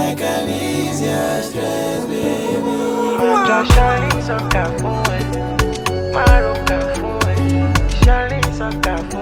I can ease your stress, baby. Just shining some cafe, Maro cafe, shining some cafe.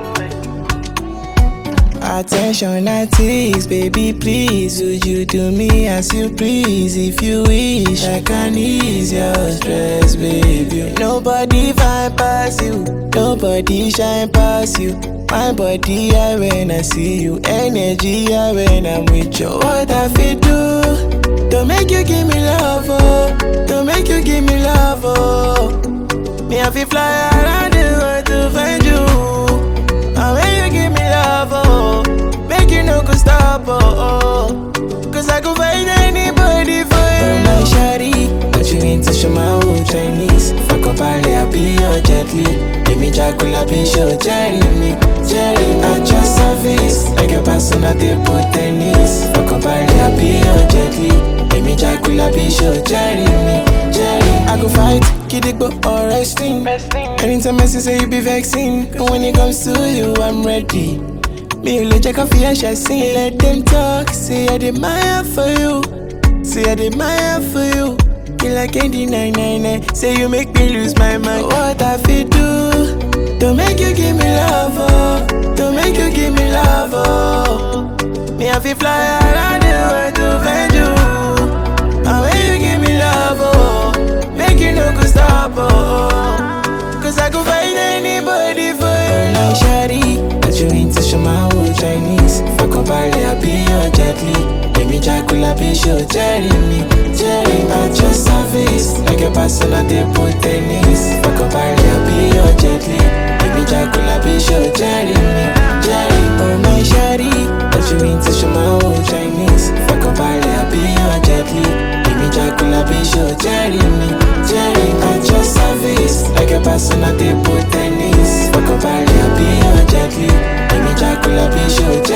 Attention artist, baby please, would you do me as you please? If you wish, I can ease your stress, baby. Nobody find past you, nobody shine past you. My body high when I see you, energy high when I'm with you. What I feel do, don't make you give me love, oh. Don't make you give me love, oh. Me have to fly around the world to find you. And when you give me love, oh, make you no go stop, oh, oh. Cause I could find anybody for you. Oh my shawty, but you ain't touch my old Chinese. Fuck up all I'll be your gently. Give me Dracula, be sure, Jerry me. Jerry, at your service. Like a person at the tennis. Fuck up all I'll be your gently. Give me Dracula, be sure, Jerry me. Jerry, I go fight, kid it, but or wrestling. Anytime I say you be vexing. And when it comes to you, I'm ready. Me only check off your chassis. Let them talk, say I admire for you. Say I admire for you. You like candy 999. Say you make me lose my mind. What I feel do? Don't make you give me love, oh. Don't make you give me love, oh. Me have to fly around the world to find you. And when you give me love, oh, make you no go stop, oh. Cause I could find anybody for you. Oh my shawty, but you ain't touch my old Chinese. Fuck up all I'll be your gently. Give me Dracula, be sure, Jerry me. Jerry, at your service. Like a person at the tennis. Fuck up all I'll be your gently. Give me Dracula, be sure, Jerry me. Jerry, oh my shawty, but you ain't touch my old Chinese. Fuck up all I'll be your gently. Give me Dracula, be sure, Jerry me. Jerry, at your service. Like a person at the tennis. Fuck up all I'll be your gently. Give me Dracula, be sure, Jerry me.